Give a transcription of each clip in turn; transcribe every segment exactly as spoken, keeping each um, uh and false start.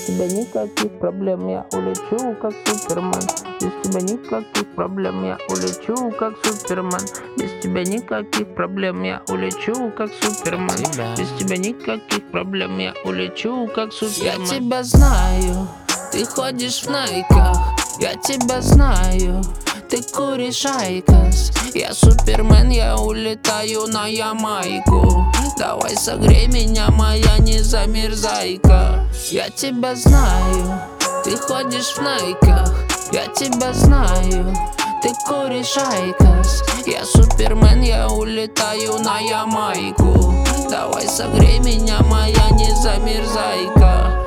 тебя никаких проблем я улечу, как Супермен. Без тебя никаких проблем я улечу, как Супермен. Без тебя никаких проблем я улечу, как Супермен. Без тебя никаких проблем я улечу, как Супермен. Я тебя знаю, ты ходишь в найках. Я тебя знаю, ты куришь айкос. Я Супермен, я улетаю на Ямайку. Давай согрей меня, моя незамерзайка. Я тебя знаю, ты ходишь в найках. Я тебя знаю, ты куришь айкос. Я Супермен, я улетаю на Ямайку. Давай согрей меня, моя незамерзайка.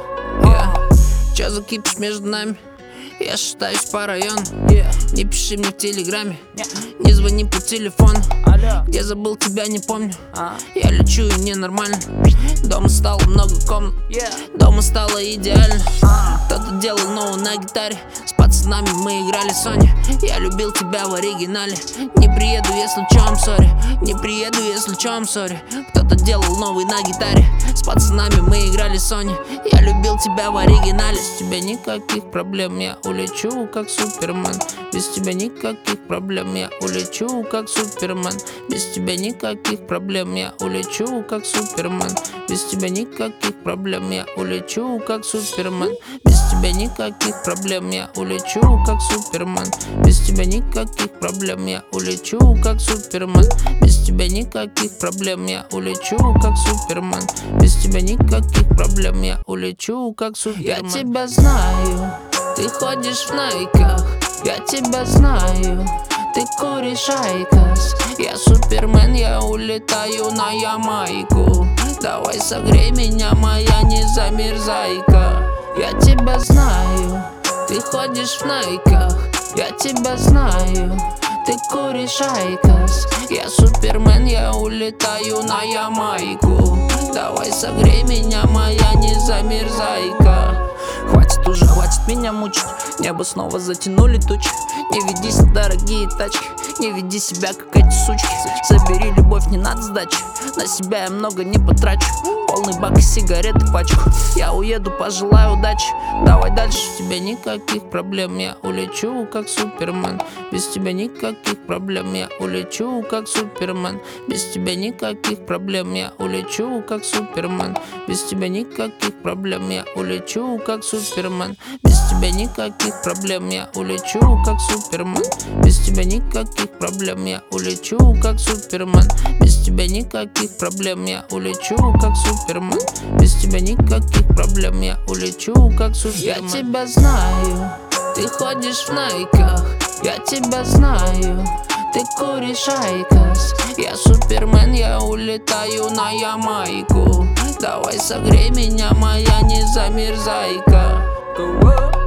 yeah. Чё закипишь между нами? Я шатаюсь по району. yeah. Не пиши мне в телеграме, yeah. Не звони по телефону. Алло. Где забыл, тебя не помню. а. Я лечу и ненормально. Дома стало много комнат, yeah. Дома стало идеально. а. Кто-то делал новую на гитаре. С пацанами мы играли Sony. Я любил тебя в оригинале. Не приеду, если чё, I'm sorry. Не приеду, если чё, I'm sorry. Кто-то делал новый на гитаре. С пацанами мы играли Sony. Я любил тебя в оригинале. Без тебя никаких проблем я улечу, как Супермен. Без тебя никаких проблем я улечу, как Супермен. Без тебя никаких проблем я улечу, как Супермен. Без тебя никаких проблем я улечу, как Супермен. Без тебя никаких проблем я улечу, как Супермен. Без тебя никаких проблем я улечу, как Супермен. Без тебя никаких проблем я улечу, как Супермен. Без тебя никаких проблем я улечу, как Супермен. Я тебя знаю, ты ходишь в найках. Я тебя знаю, ты куришь айкос. Я Супермен, я улетаю на Ямайку. Давай согрей меня, моя незамерзайка. Я тебя знаю, ты ходишь в найках. Я тебя знаю, ты куришь айкос. Я Супермен, я улетаю на Ямайку. Давай согрей меня, моя незамерзайка. Хватит уже, хватит меня мучить. Небо снова затянули тучи. Не ведись на дорогие тачки. Не веди себя, как эти сучки. Забери любовь, не надо сдачи. На себя я много не потрачу. Полный бак и сигареты пачку. Я уеду, пожелаю удачи. Давай дальше. Без тебя никаких проблем я улечу, как Супермен. Без тебя никаких проблем я улечу, как Супермен. Без тебя никаких проблем я улечу, как Супермен. Без тебя никаких проблем я улечу, как Супермен. Без тебя никаких проблем я улечу, как Супермен. Без тебя никаких проблем я улечу, как Супермен. Без тебя никаких проблем я улечу, как Супермен. Без тебя никаких проблем я улечу, как Супермен. Я тебя знаю, ты ходишь в найках. Я тебя знаю, ты куришь айкос. Я Супермен, я улетаю на Ямайку. Давай согрей меня, моя незамерзайка.